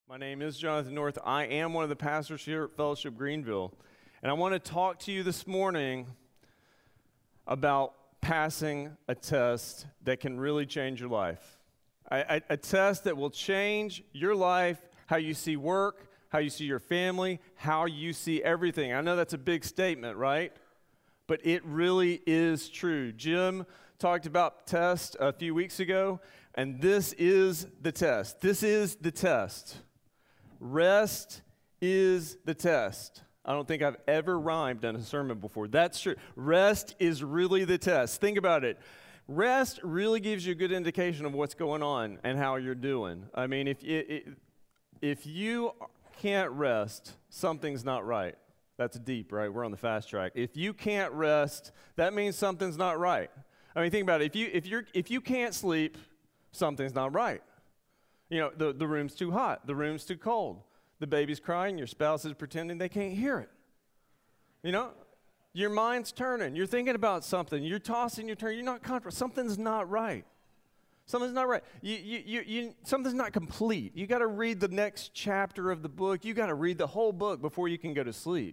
My name is Jonathan North. I am one of the pastors here at Fellowship Greenville. And I want to talk to you this morning about passing a test that can really change your life. A test that will change your life, how you see work, how you see your family, how you see everything. I know that's a big statement, right? But it really is true. Jim talked about tests a few weeks ago, and this is the test. This is the test. Rest is the test. I don't think I've ever rhymed on a sermon before. That's true. Rest is really the test. Think about it. Rest really gives you a good indication of what's going on and how you're doing. I mean, if you can't rest, something's not right. That's deep, right? We're on the fast track. If you can't rest, that means something's not right. I mean, think about it. If you can't sleep, something's not right. You know, the room's too hot. The room's too cold. The baby's crying. Your spouse is pretending they can't hear it. You know, your mind's turning. You're thinking about something. You're tossing, you're turning. You're not comfortable. Something's not right. Something's not right. Something's not complete. You got to read the next chapter of the book. You got to read the whole book before you can go to sleep.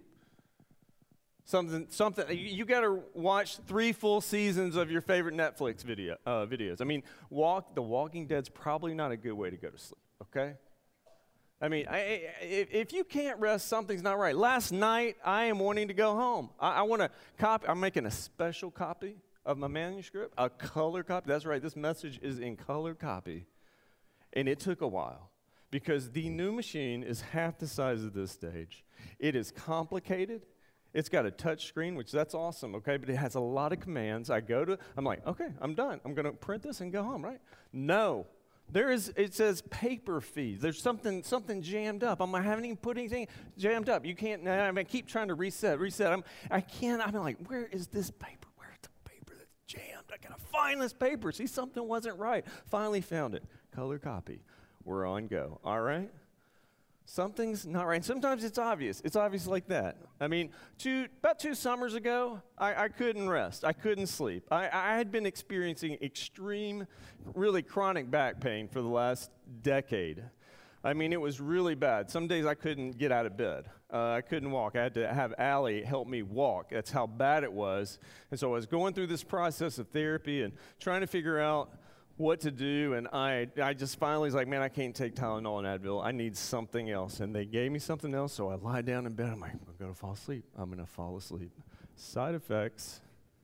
You got to watch 3 full seasons of your favorite Netflix videos. I mean, The Walking Dead's probably not a good way to go to sleep, okay? I mean, if you can't rest, something's not right. Last night, I am wanting to go home. I want to copy. I'm making a special copy of my manuscript, a color copy. That's right, this message is in color copy. And it took a while because the new machine is half the size of this stage. It is complicated. It's got a touch screen, which that's awesome, okay? But it has a lot of commands. I'm like, okay, I'm done. I'm going to print this and go home, right? No. It says paper feed. There's something jammed up. I haven't even put anything jammed up. You can't, I keep trying to reset. I'm like, where is this paper? Where's the paper that's jammed? I got to find this paper. See, something wasn't right. Finally found it. Color copy. We're on go. All right? Something's not right. And sometimes it's obvious. It's obvious like that. I mean, about 2 summers ago, I couldn't rest. I couldn't sleep. I had been experiencing extreme, really chronic back pain for the last decade. I mean, it was really bad. Some days I couldn't get out of bed. I couldn't walk. I had to have Allie help me walk. That's how bad it was. And so I was going through this process of therapy and trying to figure out what to do, and I just finally was like, man, I can't take Tylenol and Advil. I need something else. And they gave me something else, so I lie down in bed. I'm like, I'm going to fall asleep. I'm going to fall asleep. Side effects.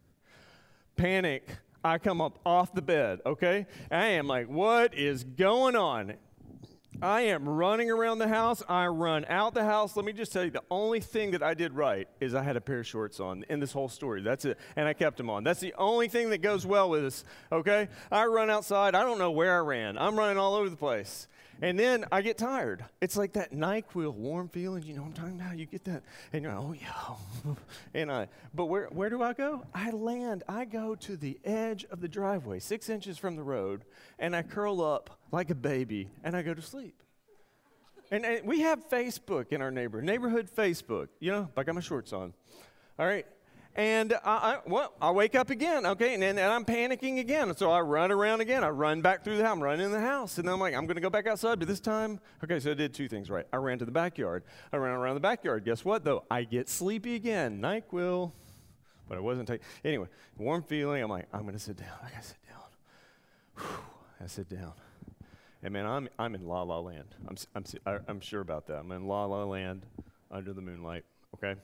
Panic. I come up off the bed, okay? I am like, what is going on? I am running around the house. I run out the house. Let me just tell you, the only thing that I did right is I had a pair of shorts on in this whole story. That's it. And I kept them on. That's the only thing that goes well with this, okay? I run outside. I don't know where I ran. I'm running all over the place. And then I get tired. It's like that NyQuil warm feeling. You know what I'm talking about? You get that. And you're like, oh, yeah. But where do I go? I land. I go to the edge of the driveway, 6 inches from the road, and I curl up like a baby, and I go to sleep. And we have Facebook in our neighborhood Facebook. You know, I got my shorts on. All right. And I wake up again, okay, and I'm panicking again. So I run around again. I run back through the house. I'm running in the house. And then I'm like, I'm going to go back outside. But this time, okay, so I did 2 things right. I ran to the backyard. I ran around the backyard. Guess what, though? I get sleepy again. NyQuil. But I wasn't taking. Anyway, warm feeling. I'm like, I'm going to sit down. I got to sit down. Whew, I sit down. And man, I'm in La La Land. I'm sure about that. I'm in La La Land under the moonlight, okay?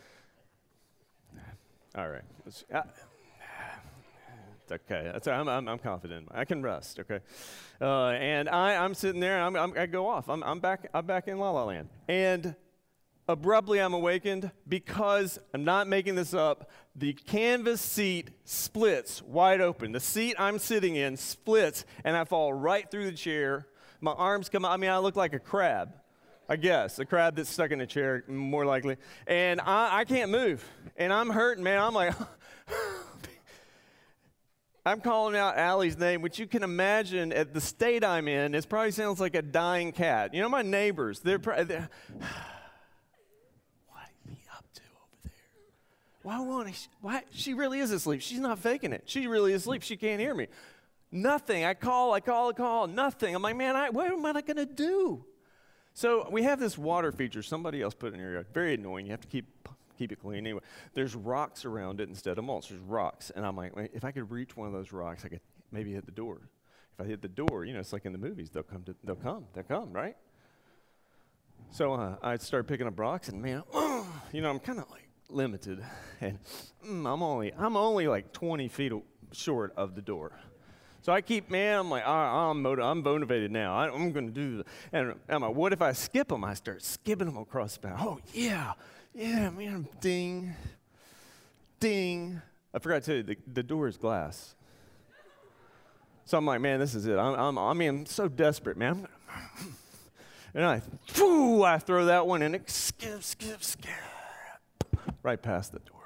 All right. It's okay. I'm confident. I can rest. Okay. And I'm sitting there. And I go off. I'm back in La La Land. And abruptly, I'm awakened because I'm not making this up. The canvas seat splits wide open. The seat I'm sitting in splits, and I fall right through the chair. My arms come out. I mean, I look like a crab. I guess, a crab that's stuck in a chair, more likely. And I can't move. And I'm hurting, man. I'm like, I'm calling out Allie's name, which you can imagine at the state I'm in, it probably sounds like a dying cat. You know, my neighbors, they're what are you up to over there? Why? She really is asleep. She's not faking it. She really is asleep. She can't hear me. Nothing. I call, nothing. I'm like, man, what am I going to do? So we have this water feature somebody else put in your yard. Very annoying. You have to keep it clean. Anyway, there's rocks around it instead of mulch. There's rocks. And I'm like, if I could reach one of those rocks, I could maybe hit the door. If I hit the door, it's like in the movies. They'll come, right? So I started picking up rocks, and man, I'm kind of like limited. And I'm only like 20 feet short of the door. So I keep, I'm like, I'm motivated now. I'm going to do this. And I'm like, what if I skip them? I start skipping them across the path. Oh, yeah, man, ding, ding. I forgot to tell you, the door is glass. So I'm like, man, this is it. I'm so desperate, man. And I throw that one, and it skip, right past the door.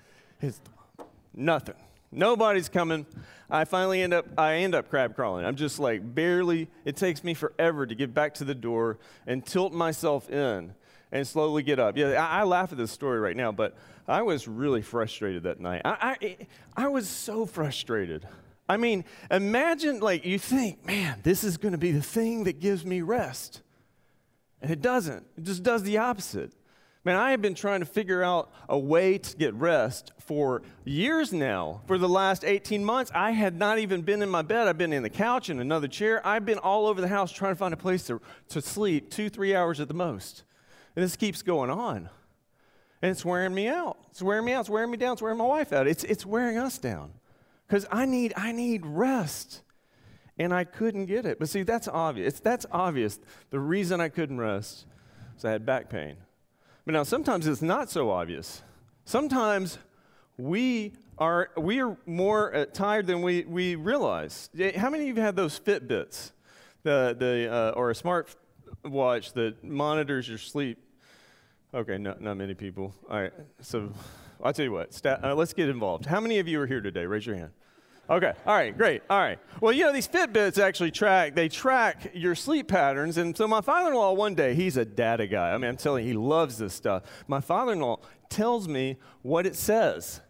Nothing. Nobody's coming. I end up crab crawling. I'm just like barely, it takes me forever to get back to the door and tilt myself in and slowly get up. Yeah, I laugh at this story right now, but I was really frustrated that night. I was so frustrated. I mean, imagine, like, you think, man, this is going to be the thing that gives me rest. And it doesn't. It just does the opposite. Man, I have been trying to figure out a way to get rest for years now. For the last 18 months, I had not even been in my bed. I've been in the couch, in another chair. I've been all over the house trying to find a place to sleep 2-3 hours at the most. And this keeps going on. And it's wearing me out. It's wearing me out. It's wearing me down. It's wearing my wife out. It's wearing us down. Because I need rest. And I couldn't get it. But see, that's obvious. That's obvious. The reason I couldn't rest is I had back pain. But now sometimes it's not so obvious. Sometimes we are more tired than we realize. How many of you have those Fitbits, or a smart watch that monitors your sleep? Okay, not many people. All right, so I'll tell you what. Let's get involved. How many of you are here today? Raise your hand. Okay, all right, great, all right. Well, these Fitbits actually track your sleep patterns, and so my father-in-law one day, he's a data guy. I mean, I'm telling you, he loves this stuff. My father-in-law tells me what it says.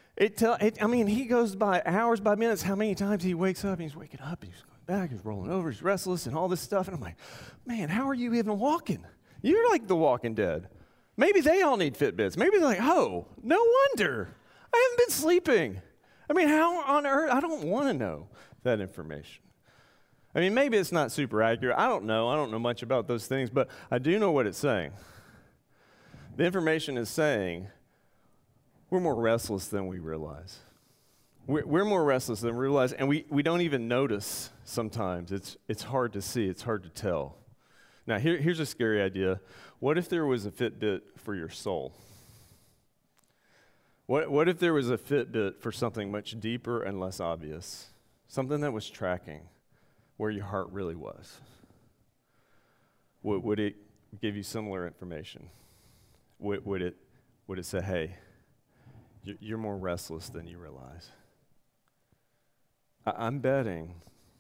He goes by hours, by minutes, how many times he wakes up, and he's waking up, and he's going back, he's rolling over, he's restless, and all this stuff, and I'm like, man, how are you even walking? You're like the Walking Dead. Maybe they all need Fitbits. Maybe they're like, oh, no wonder. I haven't been sleeping. I mean, how on earth? I don't want to know that information. I mean, maybe it's not super accurate. I don't know. I don't know much about those things, but I do know what it's saying. The information is saying we're more restless than we realize. We're more restless than we realize, and we don't even notice sometimes. It's hard to see. It's hard to tell. Now, here's a scary idea. What if there was a Fitbit for your soul? What if there was a Fitbit for something much deeper and less obvious? Something that was tracking where your heart really was? Would it give you similar information? Would it say, hey, you're more restless than you realize? I'm betting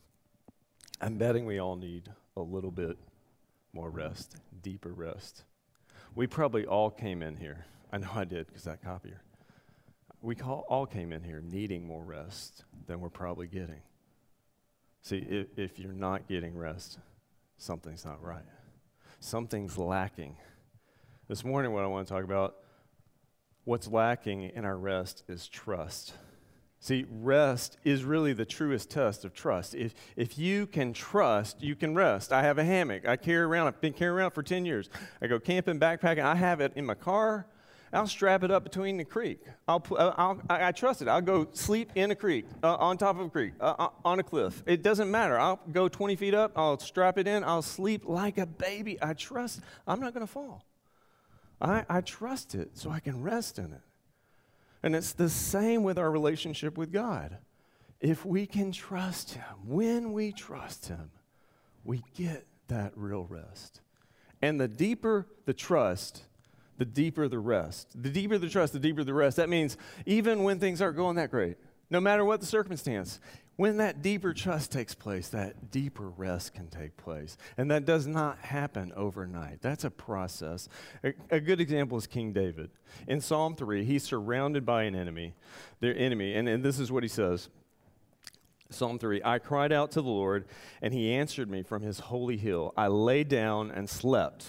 we all need a little bit more rest, deeper rest. We probably all came in here. I know I did because that copier. We all came in here needing more rest than we're probably getting. See, if you're not getting rest, something's not right. Something's lacking. This morning, what I want to talk about, what's lacking in our rest is trust. See, rest is really the truest test of trust. If you can trust, you can rest. I have a hammock. I've been carrying around for 10 years. I go camping, backpacking. I have it in my car. I'll strap it up between the creek. I trust it. I'll go sleep in a creek, on top of a creek, on a cliff. It doesn't matter. I'll go 20 feet up. I'll strap it in. I'll sleep like a baby. I trust I'm not going to fall. I trust it so I can rest in it. And it's the same with our relationship with God. If we can trust Him, when we trust Him, we get that real rest. And the deeper the trust, the deeper the rest. The deeper the trust, the deeper the rest. That means even when things aren't going that great, no matter what the circumstance, when that deeper trust takes place, that deeper rest can take place. And that does not happen overnight. That's a process. A good example is King David. In Psalm 3, he's surrounded by an enemy, their enemy, and this is what he says. Psalm 3, I cried out to the Lord, and he answered me from his holy hill. I lay down and slept.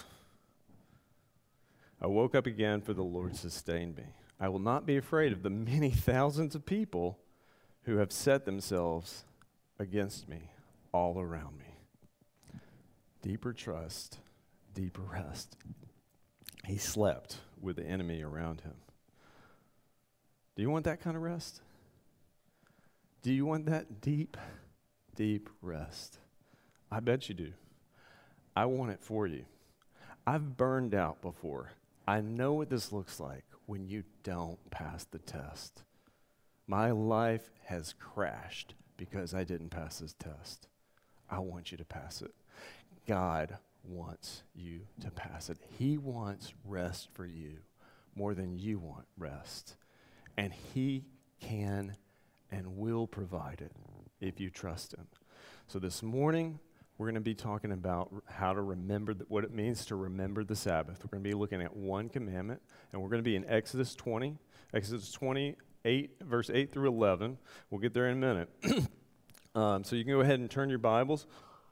I woke up again, for the Lord sustained me. I will not be afraid of the many thousands of people who have set themselves against me all around me. Deeper trust, deeper rest. He slept with the enemy around him. Do you want that kind of rest? Do you want that deep, deep rest? I bet you do. I want it for you. I've burned out before. I know what this looks like when you don't pass the test. My life has crashed because I didn't pass this test. I want you to pass it. God wants you to pass it. He wants rest for you more than you want rest. And he can and will provide it if you trust him. So this morning, we're going to be talking about how to remember what it means to remember the Sabbath. We're going to be looking at one commandment, and we're going to be in Exodus 28, verse 8 through 11. We'll get there in a minute. So you can go ahead and turn your Bibles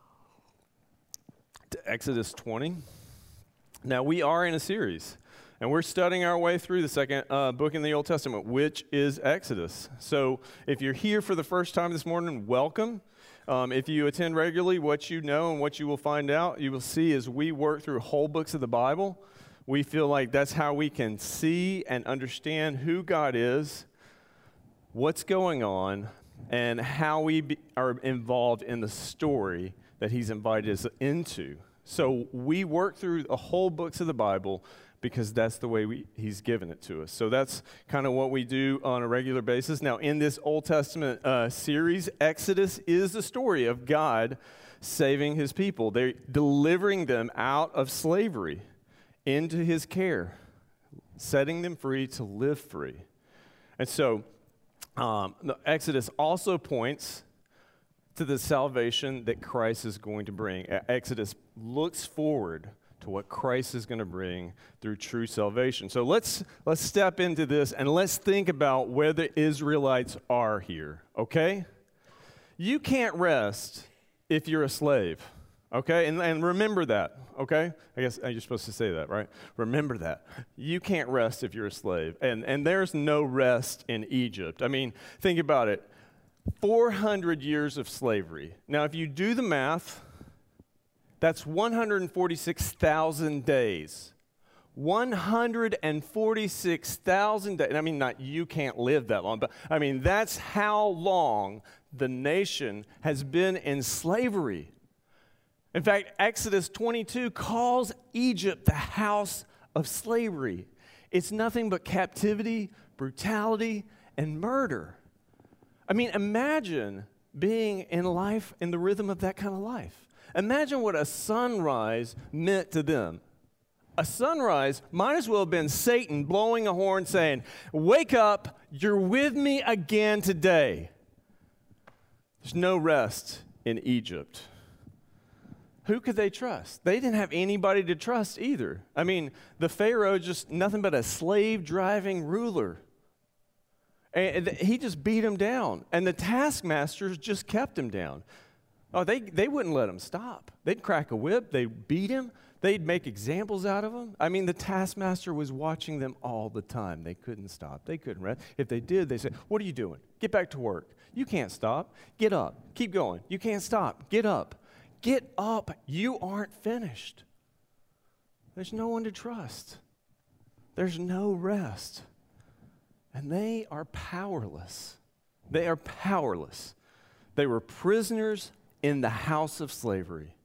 to Exodus 20. Now, we are in a series, and we're studying our way through the second book in the Old Testament, which is Exodus. So if you're here for the first time this morning, welcome. If you attend regularly, what you know and what you will find out, you will see as we work through whole books of the Bible, we feel like that's how we can see and understand who God is, what's going on, and how we are involved in the story that he's invited us into. So we work through the whole books of the Bible because that's the way he's given it to us. So that's kind of what we do on a regular basis. Now, in this Old Testament series, Exodus is the story of God saving his people. They're delivering them out of slavery into his care, setting them free to live free. And so the Exodus also points to the salvation that Christ is going to bring. Exodus looks forward to what Christ is going to bring through true salvation. So let's step into this and let's think about where the Israelites are here, okay? You can't rest if you're a slave, okay? And remember that, okay? I guess you're supposed to say that, right? Remember that. You can't rest if you're a slave. And there's no rest in Egypt. I mean, think about it. 400 years of slavery. Now, if you do the math, that's 146,000 days. 146,000 days. I mean, not you can't live that long, but I mean, that's how long the nation has been in slavery. In fact, Exodus 22 calls Egypt the house of slavery. It's nothing but captivity, brutality, and murder. I mean, imagine being in life, in the rhythm of that kind of life. Imagine what a sunrise meant to them. A sunrise might as well have been Satan blowing a horn saying, wake up, you're with me again today. There's no rest in Egypt. Who could they trust? They didn't have anybody to trust either. I mean, the Pharaoh just nothing but a slave-driving ruler. And he just beat him down. And the taskmasters just kept him down. Oh, they wouldn't let him stop. They'd crack a whip. They'd beat him. They'd make examples out of him. I mean, the taskmaster was watching them all the time. They couldn't stop. They couldn't rest. If they did, they said, what are you doing? Get back to work. You can't stop. Get up. Keep going. You can't stop. Get up. Get up. You aren't finished. There's no one to trust. There's no rest. And they are powerless. They are powerless. They were prisoners in the house of slavery.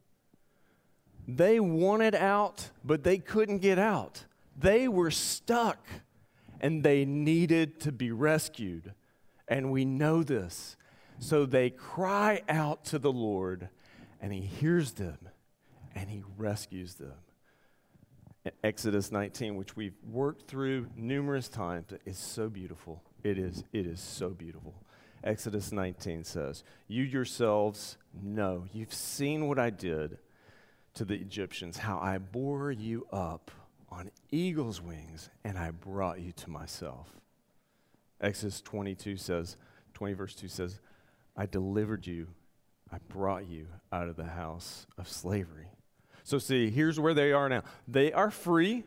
They wanted out, but they couldn't get out. They were stuck, and they needed to be rescued. And we know this. So they cry out to the Lord, and he hears them, and he rescues them. Exodus 19, which we've worked through numerous times, is so beautiful. It is so beautiful. Exodus 19 says, you yourselves know, you've seen what I did to the Egyptians, how I bore you up on eagle's wings, and I brought you to myself. Exodus 20 verse 2 says, I delivered you. I brought you out of the house of slavery. So see, here's where they are now. They are free.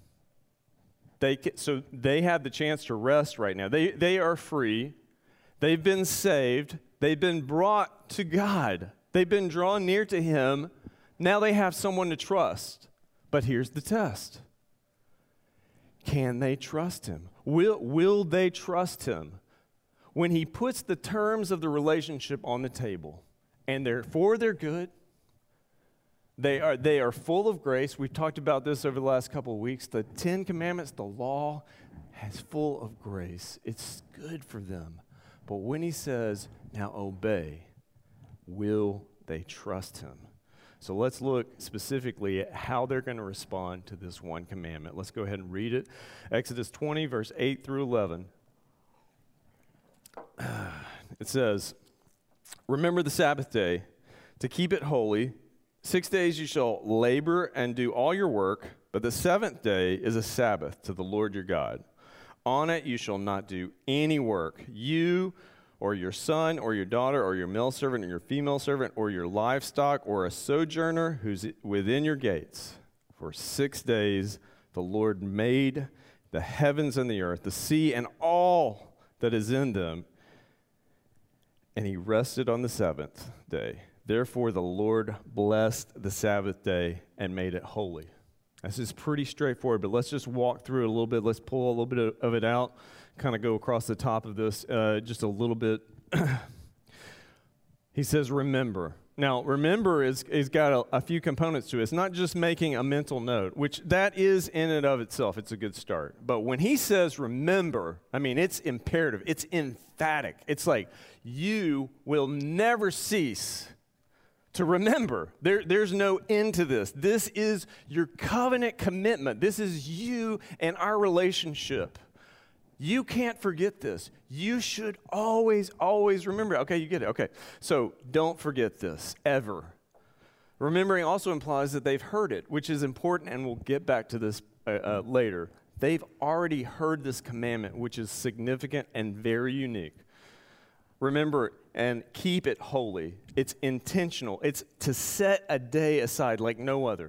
So they have the chance to rest right now. They are free. They've been saved. They've been brought to God. They've been drawn near to him. Now they have someone to trust. But here's the test. Can they trust him? Will they trust him? When he puts the terms of the relationship on the table, and they're for their good, they are full of grace. We've talked about this over the last couple of weeks. The 10 Commandments, the law, is full of grace. It's good for them. But when he says, now obey, will they trust him? So let's look specifically at how they're going to respond to this one commandment. Let's go ahead and read it. Exodus 20, verse 8 through 11. It says, remember the Sabbath day to keep it holy. 6 days you shall labor and do all your work, but the seventh day is a Sabbath to the Lord your God. On it you shall not do any work, you or your son or your daughter or your male servant or your female servant or your livestock or a sojourner who's within your gates. For 6 days the Lord made the heavens and the earth, the sea and all that is in them, and he rested on the seventh day. Therefore the Lord blessed the Sabbath day and made it holy. This is pretty straightforward, but let's just walk through it a little bit. Let's pull a little bit of it out, kind of go across the top of this just a little bit. He says, remember. Now, remember is got a few components to it. It's not just making a mental note, which that is in and of itself. It's a good start. But when he says remember, I mean, it's imperative. It's emphatic. It's like you will never cease to remember. There's no end to this. This is your covenant commitment. This is you and our relationship. You can't forget this. You should always, always remember. Okay, you get it. Okay, so don't forget this, ever. Remembering also implies that they've heard it, which is important, and we'll get back to this later. They've already heard this commandment, which is significant and very unique. Remember and keep it holy. It's intentional. It's to set a day aside like no other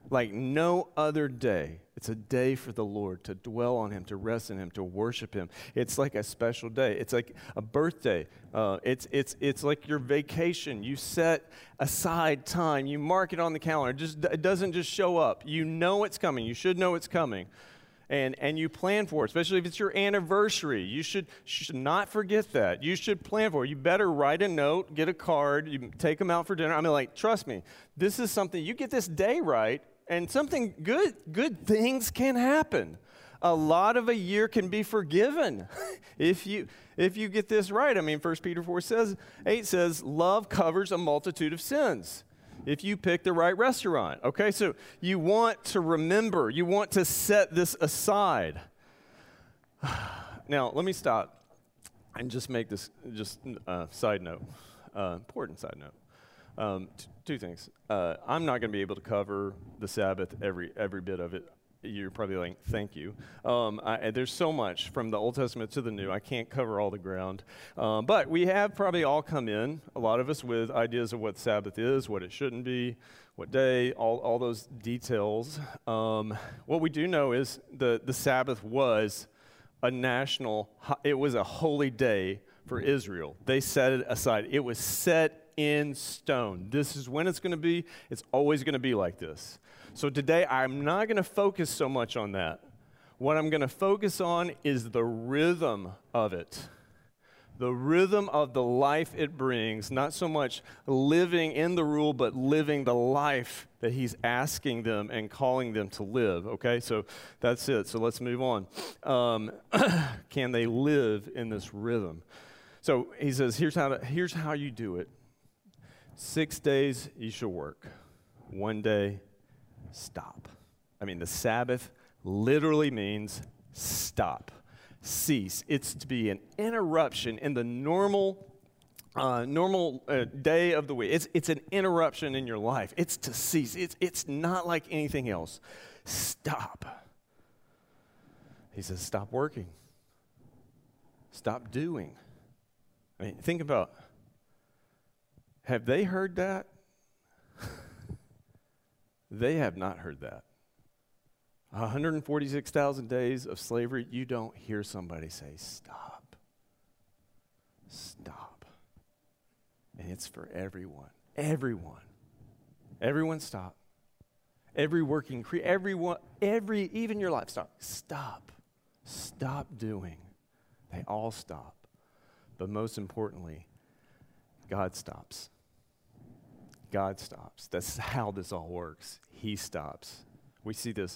day. It's a day for the Lord, to dwell on him, to rest in him, to worship him. It's like a special day. It's like a birthday. It's like your vacation. You set aside time. You mark it on the calendar. It doesn't just show up. You know it's coming. You should know it's coming. And you plan for it, especially if it's your anniversary. You should not forget that. You should plan for it. You better write a note, get a card, you take them out for dinner. I mean, like, trust me, this is something, you get this day right, and something good things can happen. A lot of a year can be forgiven if you get this right. I mean, 1 Peter 4:8 says, love covers a multitude of sins. If you pick the right restaurant, okay? So you want to remember. You want to set this aside. Now, let me stop and just make this side note, important side note. Two things. I'm not going to be able to cover the Sabbath, every bit of it. You're probably like, thank you. There's so much from the Old Testament to the New. I can't cover all the ground. But we have probably all come in, a lot of us, with ideas of what Sabbath is, what it shouldn't be, what day, all those details. What we do know is the Sabbath was it was a holy day for Israel. They set it aside. It was set in stone. This is when it's going to be. It's always going to be like this. So today, I'm not going to focus so much on that. What I'm going to focus on is the rhythm of it. The rhythm of the life it brings, not so much living in the rule, but living the life that he's asking them and calling them to live, okay? So that's it. So let's move on. Can they live in this rhythm? So he says, here's how you do it. 6 days you shall work. 1 day, stop. I mean, the Sabbath literally means stop, cease. It's to be an interruption in the normal day of the week. It's an interruption in your life. It's to cease. It's not like anything else. Stop. He says, stop working. Stop doing. I mean, think about Have they heard that? They have not heard that. 146,000 days of slavery, you don't hear somebody say, stop. Stop. And it's for everyone. Everyone. Everyone stop. Every working, everyone, even your livestock, stop. Stop doing. They all stop. But most importantly, God stops. God stops. That's how this all works. He stops. We see this.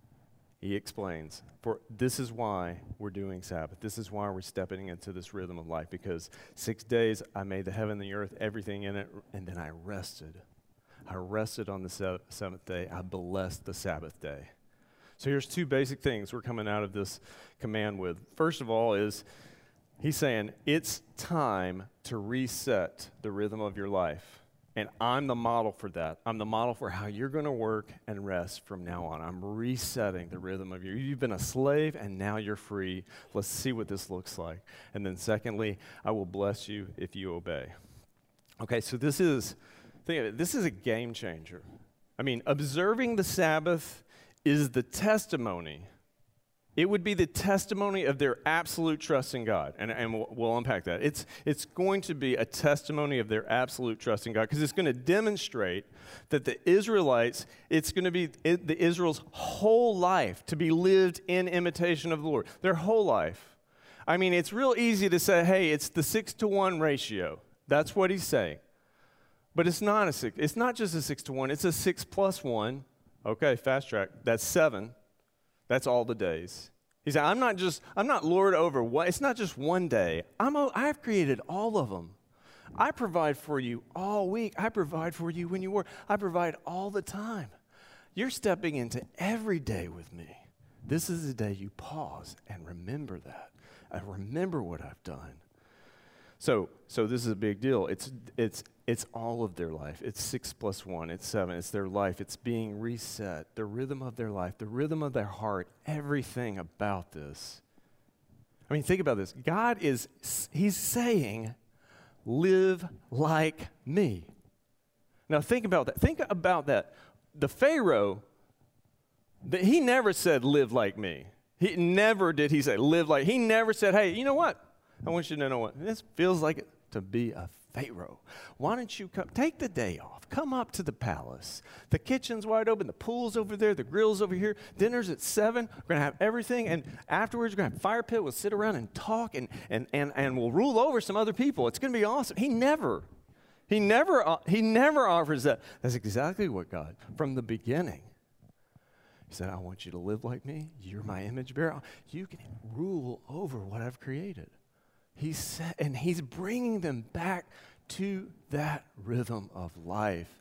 He explains, for this is why we're doing Sabbath. This is why we're stepping into this rhythm of life, because 6 days I made the heaven and the earth, everything in it, and then I rested. I rested on the seventh day. I blessed the Sabbath day. So here's two basic things we're coming out of this command with. First of all is, he's saying, it's time to reset the rhythm of your life. And I'm the model for that. I'm the model for how you're going to work and rest from now on. I'm resetting the rhythm of you've been a slave and now you're free. Let's see what this looks like. And then secondly, I will bless you if you obey. Okay, so think of it, this is a game changer. I mean, observing the Sabbath is the testimony. It would be the testimony of their absolute trust in God. And we'll unpack that. It's going to be a testimony of their absolute trust in God, because it's going to demonstrate that the Israelites, it's going to be the Israel's whole life to be lived in imitation of the Lord. Their whole life. I mean, it's real easy to say, hey, it's the 6-to-1 ratio. That's what he's saying. But it's not it's not just a 6-to-1, it's a 6 plus 1. Okay, fast track. That's 7. That's all the days. He said, I'm not Lord over what, it's not just one day. I've created all of them. I provide for you all week. I provide for you when you work. I provide all the time. You're stepping into every day with me. This is the day you pause and remember that. I remember what I've done. So this is a big deal. It's all of their life. It's 6 plus 1. It's 7. It's their life. It's being reset. The rhythm of their life, the rhythm of their heart, everything about this. I mean, think about this. He's saying, live like me. Now think about that. Think about that. The Pharaoh, he never said, live like me. He never did he say, live like. He never said, hey, you know what? I want you to know what this feels like to be a Pharaoh. Why don't you take the day off? Come up to the palace. The kitchen's wide open. The pool's over there. The grill's over here. Dinner's at 7. We're going to have everything. And afterwards, we're going to have a fire pit. We'll sit around and talk, and we'll rule over some other people. It's going to be awesome. He never offers that. That's exactly what God, from the beginning, he said, I want you to live like me. You're my image bearer. You can rule over what I've created. He's bringing them back to that rhythm of life.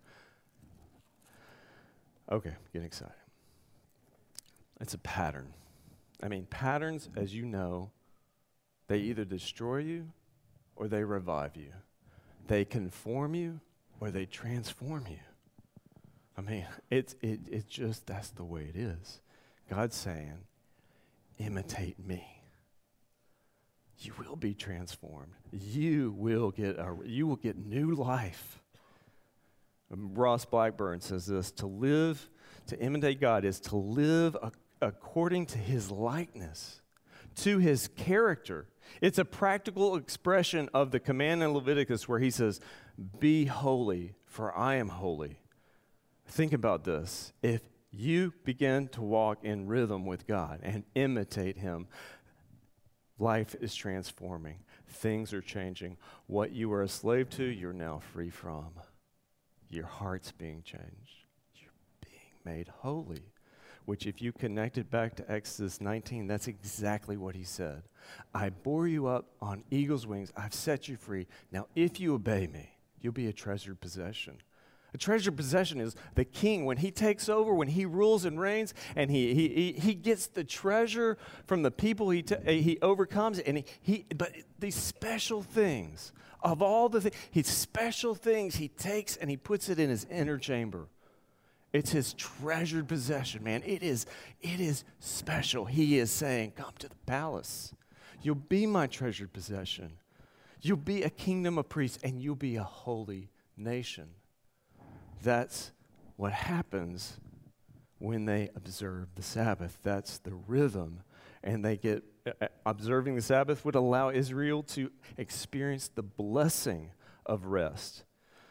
Okay, getting excited. It's a pattern. I mean, patterns, as you know, they either destroy you or they revive you. They conform you or they transform you. I mean, it's just, that's the way it is. God's saying, imitate me. You will be transformed. You will get new life. Ross Blackburn says this, to imitate God is to live according to his likeness, to his character. It's a practical expression of the command in Leviticus where he says, be holy, for I am holy. Think about this. If you begin to walk in rhythm with God and imitate him, life is transforming. Things are changing. What you were a slave to, you're now free from. Your heart's being changed. You're being made holy, which if you connect it back to Exodus 19, that's exactly what he said. I bore you up on eagle's wings. I've set you free. Now, if you obey me, you'll be a treasured possession. A treasured possession is the king. When he takes over, when he rules and reigns, and he gets the treasure from the people he overcomes, but these special things, of all the things, special things he takes and he puts it in his inner chamber. It's his treasured possession, man. It is special. He is saying, come to the palace. You'll be my treasured possession. You'll be a kingdom of priests, and you'll be a holy nation. That's what happens when they observe the Sabbath. That's the rhythm. And they get, observing the Sabbath would allow Israel to experience the blessing of rest.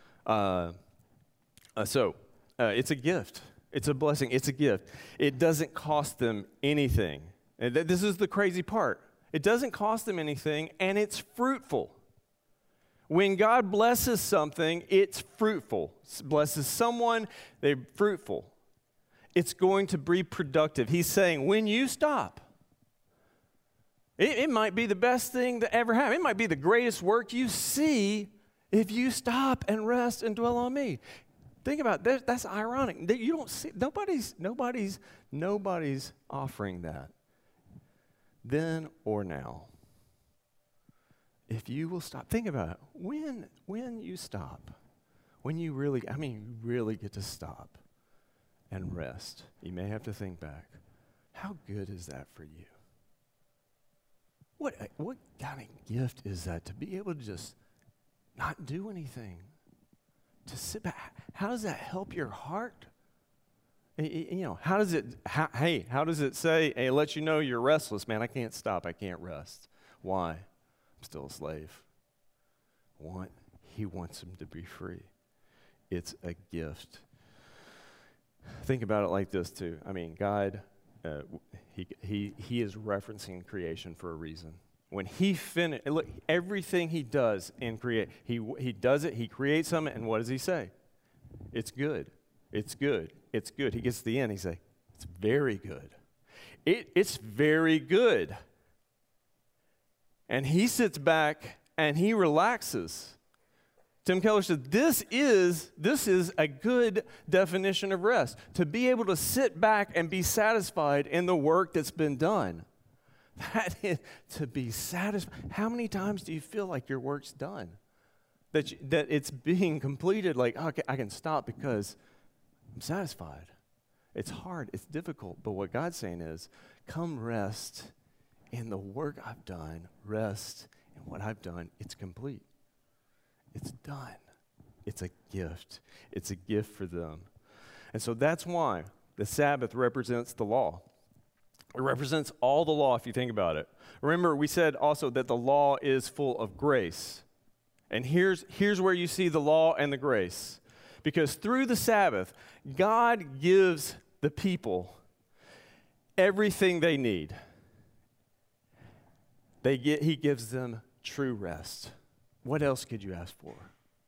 So it's a gift. It's a blessing. It's a gift. It doesn't cost them anything. And this is the crazy part. It doesn't cost them anything, and it's fruitful. When God blesses something, it's fruitful. Blesses someone, they're fruitful. It's going to be productive. He's saying, when you stop, it might be the best thing that ever happened. It might be the greatest work you see if you stop and rest and dwell on me. Think about that. That's ironic. You don't see, nobody's offering that. Then or now. If you will stop, think about it. When you stop, when you really get to stop and rest, you may have to think back. How good is that for you? What kind of gift is that to be able to just not do anything? To sit back. How does that help your heart? How does it say, hey, let you know you're restless, man, I can't stop, I can't rest. Why? I'm still a slave. He wants him to be free. It's a gift. Think about it like this too. I mean, God, he is referencing creation for a reason. When he finished, look, everything he does in create, he does it, he creates something, and what does he say? It's good. It's good. It's good. He gets to the end, he says, it's very good. It's very good. And he sits back and he relaxes. Tim Keller said, this is a good definition of rest. To be able to sit back and be satisfied in the work that's been done. That is to be satisfied. How many times do you feel like your work's done? That it's being completed, like, okay, I can stop because I'm satisfied. It's hard, it's difficult, but what God's saying is, come rest in the work I've done. Rest in what I've done. It's complete. It's done. It's a gift. It's a gift for them. And so that's why the Sabbath represents the law. It represents all the law if you think about it. Remember, we said also that the law is full of grace. And here's where you see the law and the grace. Because through the Sabbath, God gives the people everything they need. He gives them true rest. What else could you ask for?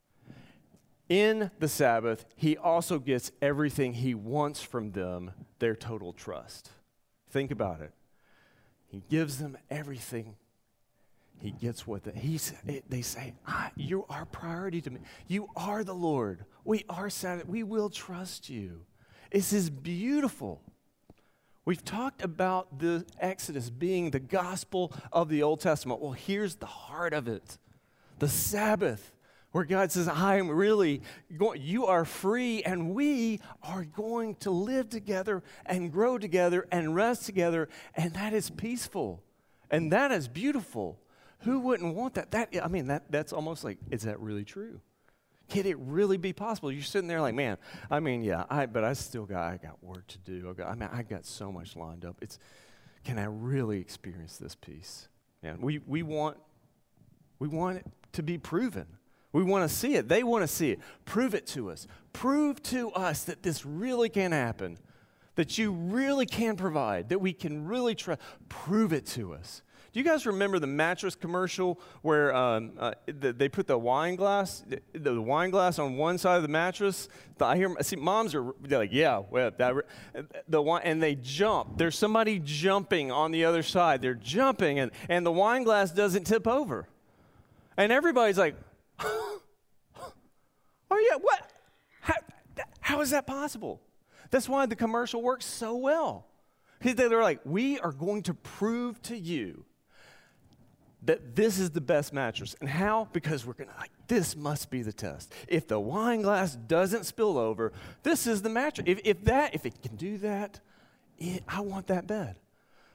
In the Sabbath, he also gets everything he wants from them, their total trust. Think about it. He gives them everything. He gets what they say, you are priority to me. You are the Lord. We will trust you. This is beautiful. We've talked about the Exodus being the gospel of the Old Testament. Well, here's the heart of it. The Sabbath, where God says, I am really going, you are free, and we are going to live together and grow together and rest together, and that is peaceful, and that is beautiful. Who wouldn't want that? That's almost like, is that really true? Can it really be possible? You're sitting there like, man, but I got work to do. I got so much lined up. Can I really experience this peace? Yeah, we want it to be proven. We want to see it. They want to see it. Prove it to us. Prove to us that this really can happen, that you really can provide, that we can really trust. Prove it to us. Do you guys remember the mattress commercial where they put the wine glass on one side of the mattress? I see moms they're like, yeah, well, and they jump. There's somebody jumping on the other side. They're jumping, and the wine glass doesn't tip over. And everybody's like, oh yeah, what? How is that possible? That's why the commercial works so well. They're like, we are going to prove to you that this is the best mattress. And how? Because we're going to this must be the test. If the wine glass doesn't spill over, this is the mattress. If it can do that, I want that bed.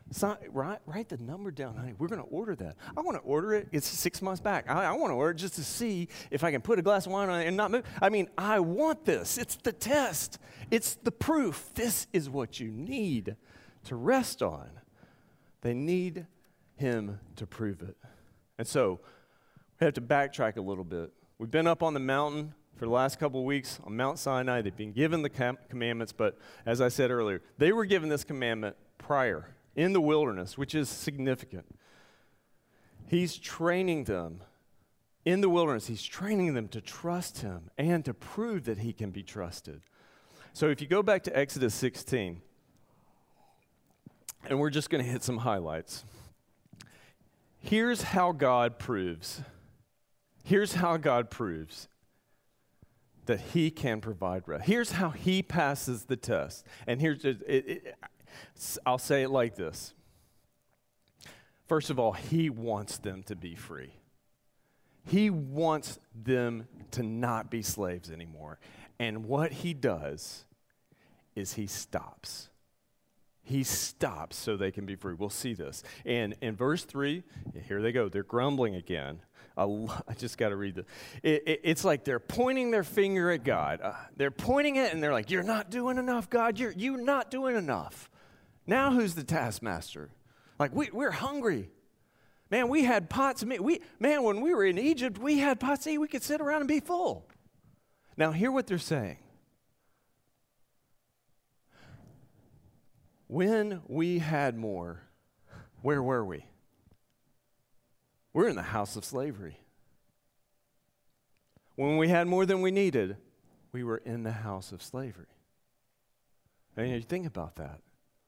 Write the number down, honey. We're going to order that. I want to order it. It's 6 months back. I want to order it just to see if I can put a glass of wine on it and not move. I mean, I want this. It's the test. It's the proof. This is what you need to rest on. They need him to prove it. And so we have to backtrack a little bit. We've been up on the mountain for the last couple of weeks on Mount Sinai. They've been given the commandments, but as I said earlier, they were given this commandment prior in the wilderness, which is significant. He's training them in the wilderness. He's training them to trust him and to prove that he can be trusted. So if you go back to Exodus 16, and we're just going to hit some highlights. Here's how God proves. Here's how God proves that he can provide rest. Here's how he passes the test. And I'll say it like this. First of all, he wants them to be free. He wants them to not be slaves anymore. And what he does is he stops. He stops so they can be free. We'll see this. And in verse 3, here they go. They're grumbling again. I just got to read this. It's like they're pointing their finger at God. They're pointing it, and they're like, you're not doing enough, God. You're not doing enough. Now who's the taskmaster? Like, we're hungry. Man, we had pots of meat. When we were in Egypt, we had pots of meat. We could sit around and be full. Now, hear what they're saying. When we had more, where were we? We're in the house of slavery. When we had more than we needed, we were in the house of slavery. And you think about that.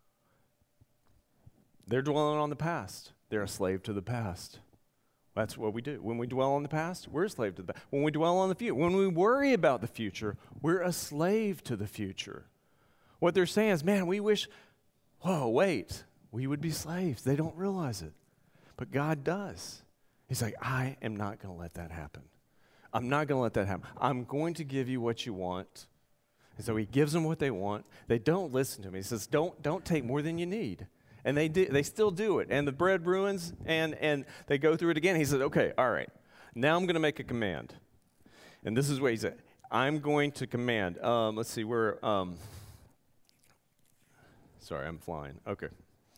They're dwelling on the past. They're a slave to the past. That's what we do. When we dwell on the past, we're a slave to the past. When we dwell on the future, when we worry about the future, we're a slave to the future. What they're saying is, man, we wish, we would be slaves. They don't realize it. But God does. He's like, I am not going to let that happen. I'm not going to let that happen. I'm going to give you what you want. And so he gives them what they want. They don't listen to him. He says, don't take more than you need. And they still do it. And the bread ruins, and they go through it again. He said, okay, all right. Now I'm going to make a command. And this is what he said. I'm going to command. Let's see, sorry, I'm flying. Okay.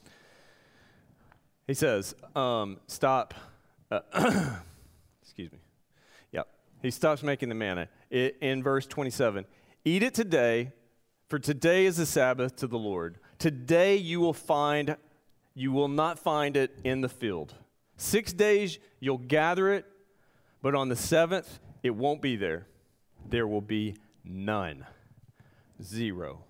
He says, stop. Excuse me. Yep. He stops making the manna. In verse 27, eat it today, for today is the Sabbath to the Lord. Today you will not find it in the field. 6 days you'll gather it, but on the seventh it won't be there. There will be none. 0.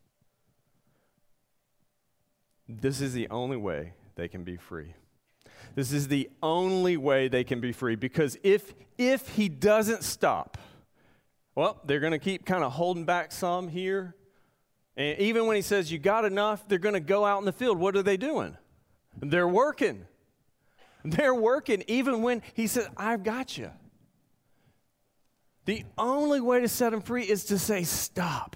This is the only way they can be free. This is the only way they can be free, because if he doesn't stop, well, they're going to keep kind of holding back some here. And even when he says you got enough, they're going to go out in the field. What are they doing? They're working. They're working even when he said, I've got you. The only way to set them free is to say, stop.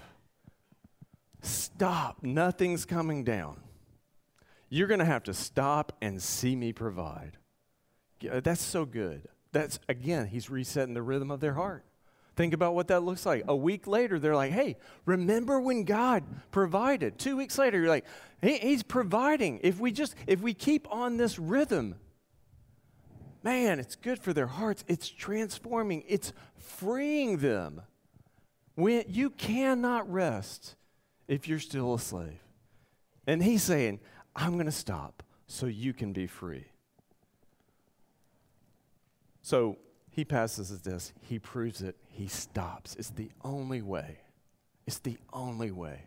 Stop. Nothing's coming down. You're going to have to stop and see me provide. That's so good. That's, again, he's resetting the rhythm of their heart. Think about what that looks like. A week later, they're like, hey, remember when God provided? 2 weeks later, you're like, he's providing. If we keep on this rhythm, man, it's good for their hearts. It's transforming. It's freeing them. You cannot rest if you're still a slave. And he's saying, I'm going to stop so you can be free. So he passes this. He proves it. He stops. It's the only way. It's the only way.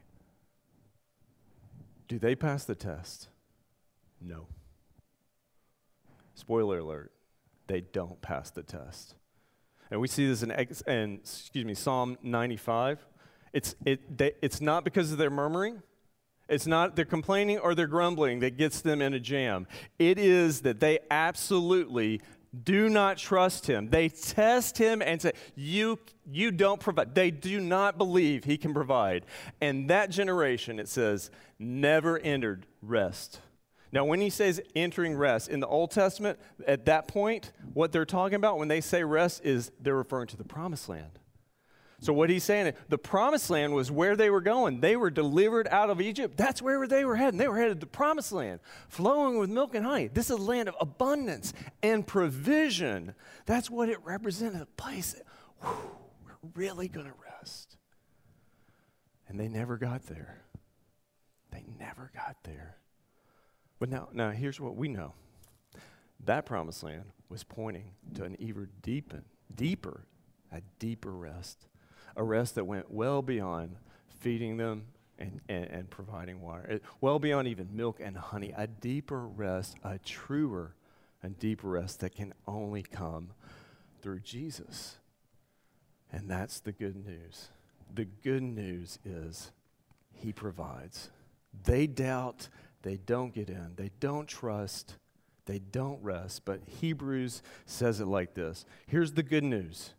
Do they pass the test? No. Spoiler alert. They don't pass the test. And we see this in Psalm 95. It's not because of their murmuring. It's not their complaining or their grumbling that gets them in a jam. It is that they absolutely do not trust him. They test him and say, you don't provide. They do not believe he can provide. And that generation, it says, never entered rest. Now, when he says entering rest, in the Old Testament, at that point, what they're talking about when they say rest is they're referring to the promised land. So what he's saying, the promised land was where they were going. They were delivered out of Egypt. That's where they were heading. They were headed to the promised land, flowing with milk and honey. This is a land of abundance and provision. That's what it represented, a place that, we're really going to rest. And they never got there. They never got there. But now here's what we know. That promised land was pointing to an even deeper rest. A rest that went well beyond feeding them and providing water. Well beyond even milk and honey. A deeper rest, a truer and deeper rest that can only come through Jesus. And that's the good news. The good news is he provides. They doubt, they don't get in, they don't trust, they don't rest. But Hebrews says it like this. Here's the good news.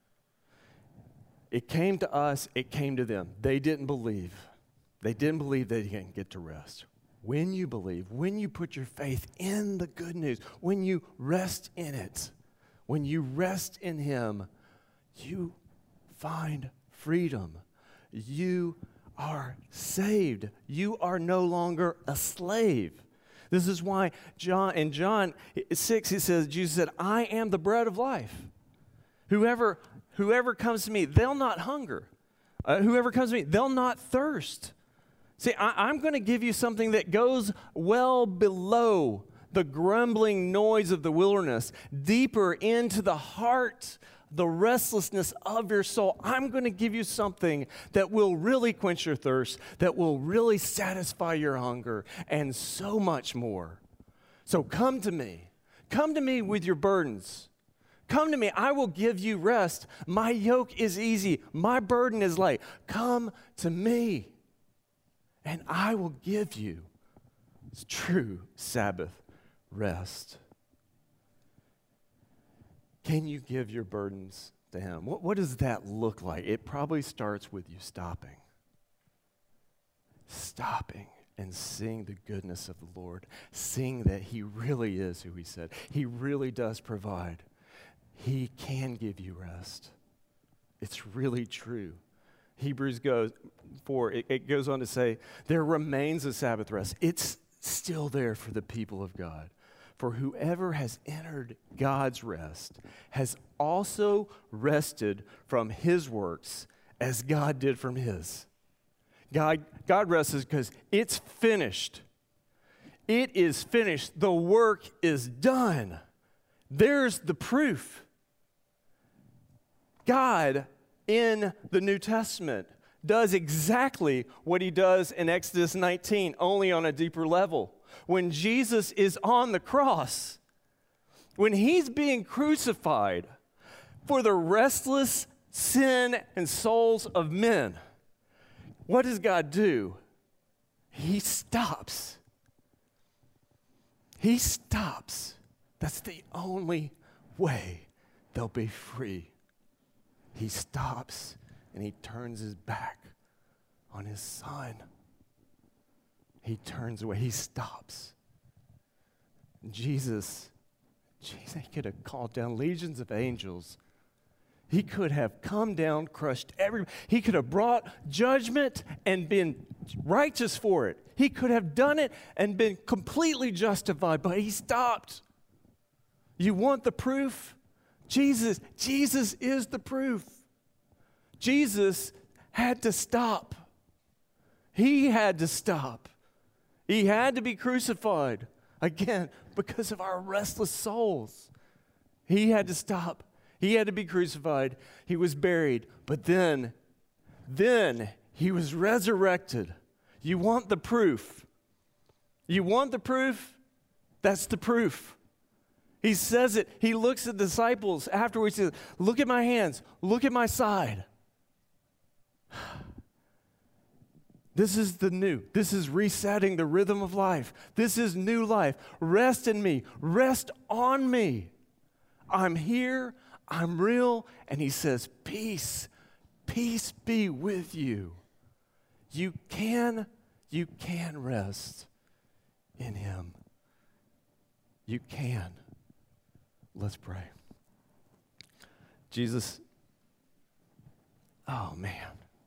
It came to us, it came to them. They didn't believe. They didn't believe they didn't get to rest. When you believe, when you put your faith in the good news, when you rest in it, when you rest in him, you find freedom. You are saved. You are no longer a slave. This is why in John 6, he says, Jesus said, I am the bread of life. Whoever comes to me, they'll not hunger. Whoever comes to me, they'll not thirst. See, I'm going to give you something that goes well below the grumbling noise of the wilderness, deeper into the heart, the restlessness of your soul. I'm going to give you something that will really quench your thirst, that will really satisfy your hunger, and so much more. So come to me. Come to me with your burdens. Come to me, I will give you rest. My yoke is easy. My burden is light. Come to me, and I will give you true Sabbath rest. Can you give your burdens to him? What does that look like? It probably starts with you stopping. Stopping and seeing the goodness of the Lord. Seeing that he really is who he said. He really does provide. He can give you rest. It's really true. Hebrews goes on to say, there remains a Sabbath rest. It's still there for the people of God. For whoever has entered God's rest has also rested from his works as God did from his. God rests because it's finished. It is finished. The work is done. There's the proof. God in the New Testament does exactly what he does in Exodus 19, only on a deeper level. When Jesus is on the cross, when he's being crucified for the restless sin and souls of men, what does God do? He stops. He stops. That's the only way they'll be free. He stops and he turns his back on his son. He turns away. He stops. Jesus, he could have called down legions of angels. He could have come down, crushed he could have brought judgment and been righteous for it. He could have done it and been completely justified, but he stopped. You want the proof? Jesus is the proof. Jesus had to stop. He had to stop. He had to be crucified, again, because of our restless souls. He had to stop. He had to be crucified. He was buried. But then he was resurrected. You want the proof? You want the proof? That's the proof. He says it. He looks at the disciples afterwards. He says, look at my hands. Look at my side. This is the new. This is resetting the rhythm of life. This is new life. Rest in me. Rest on me. I'm here. I'm real. And he says, peace. Peace be with you. You can rest in him. You can. Let's pray. Jesus, oh man,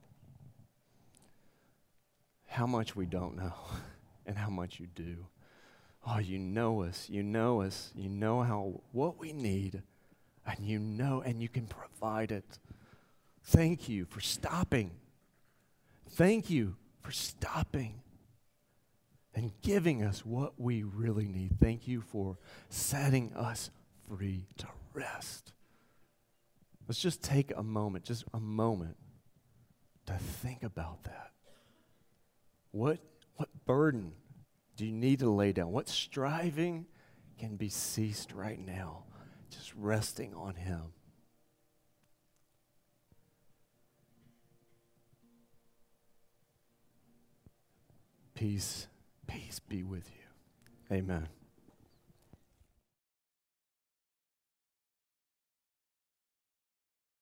how much we don't know and how much you do. Oh, you know us, you know us, you know what we need, and you know, and you can provide it. Thank you for stopping. Thank you for stopping and giving us what we really need. Thank you for setting us free to rest. Let's just take a moment to think about that. What burden do you need to lay down? What striving can be ceased right now? Just resting on him. Peace be with you. Amen.